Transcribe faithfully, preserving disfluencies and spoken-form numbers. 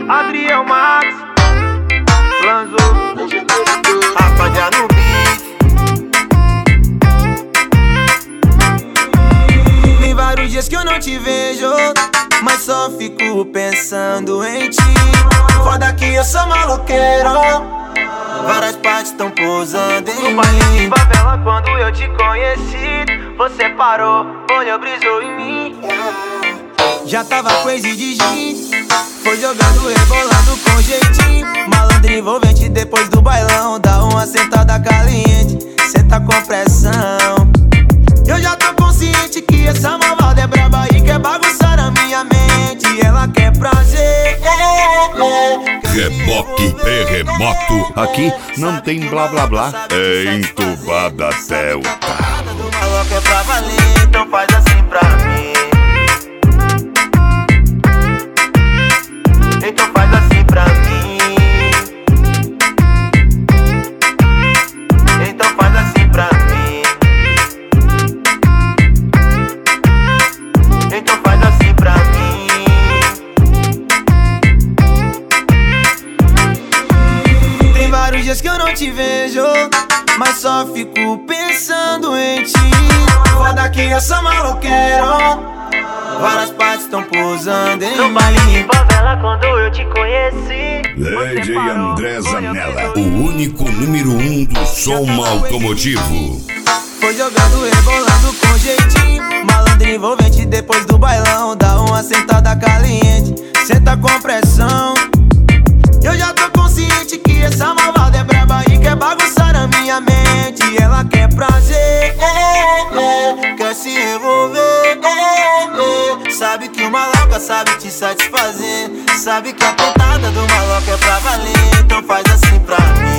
Adriel Max, Lanzo, rapaziada no beat. Tem vários dias que eu não te vejo, mas só fico pensando em ti. Foda que eu sou maloqueiro, várias partes tão pousando em no baile de mim. favela quando eu te conheci, você parou, olhou, brisou em mim. Já tava crazy de gin, foi jogando, rebolando com jeitinho. Malandro envolvente depois do bailão, dá uma sentada caliente, senta com pressão. Eu já tô consciente que essa malvada é braba e quer bagunçar a minha mente. Ela quer prazer, Reboque Terremoto. Aqui não tem blá blá blá, é entubada Delta. do maloca é pra valer, então faz assim pra mim. Então faz assim pra mim. Então faz assim pra mim. Então faz assim pra mim. Tem vários dias que eu não te vejo, mas só fico pensando em ti. Foda que eu sou maloqueiro, várias partes tão pousando em No mim. baile de favela quando eu te conheci, D J parou, André olhou, Zanella, brisou o em mim. único número um do som automotivo. Foi jogando, rebolando com jeitinho. Malandro envolvente depois do bailão, dá uma sentada caliente, senta com pressão. Eu já tô consciente que essa malvada é braba e quer bagunçar a minha mente. Ela quer prazer, quer se envolver, sabe que o maloca sabe te satisfazer, sabe que a pontada do maloca é pra valer, então faz assim pra mim.